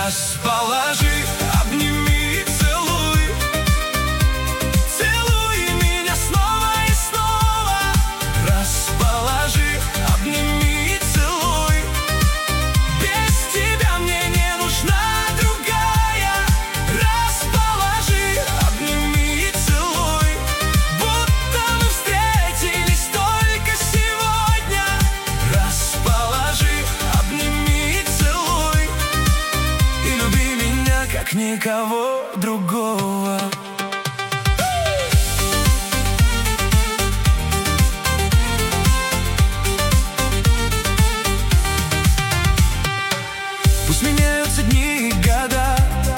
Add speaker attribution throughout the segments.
Speaker 1: Расположи, обними и целуй. Целуй меня снова и снова. Расположи, обними и целуй. Без тебя мне не нужна другая. Расположи, обними и целуй. Будто мы встретились только сегодня. Расположи, обними и целуй. И люби меня, как никого другого. Пусть меняются дни и года,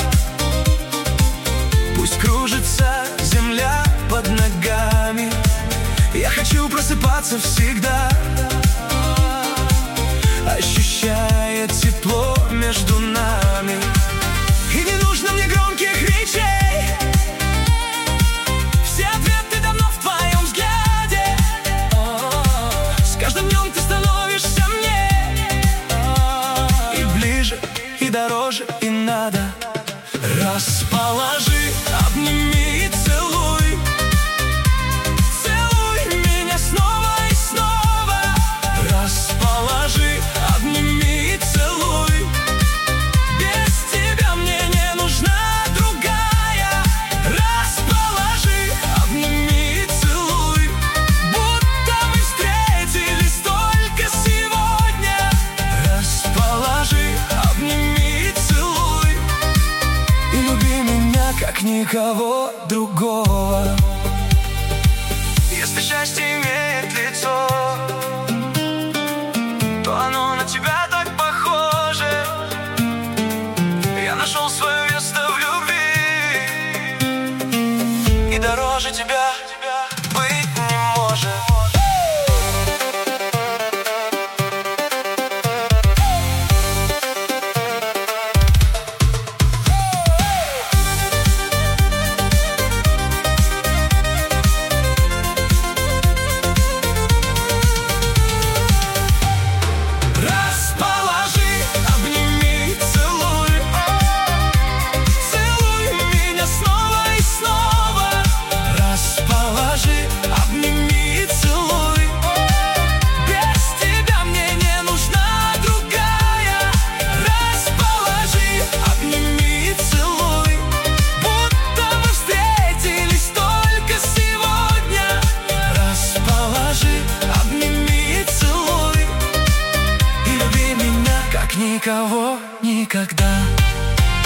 Speaker 1: пусть кружится земля под ногами. Я хочу просыпаться всегда, ощущая тепло между нами. И не нужно мне громких речей, все ответы давно в твоем взгляде. С каждым днем ты становишься мне и ближе, и дороже, и надо. Расположи, обними и целуй. Целуй меня снова и снова. Расположи, обними и целуй. Без тебя мне не нужна другая. Расположи, обними и целуй. Будто мы встретились только сегодня. Расположи, обними и целуй. И люби меня, как никого другого. Если счастье имеет лицо, то оно на тебя так похоже. Я нашел свое место в любви и дороже тебя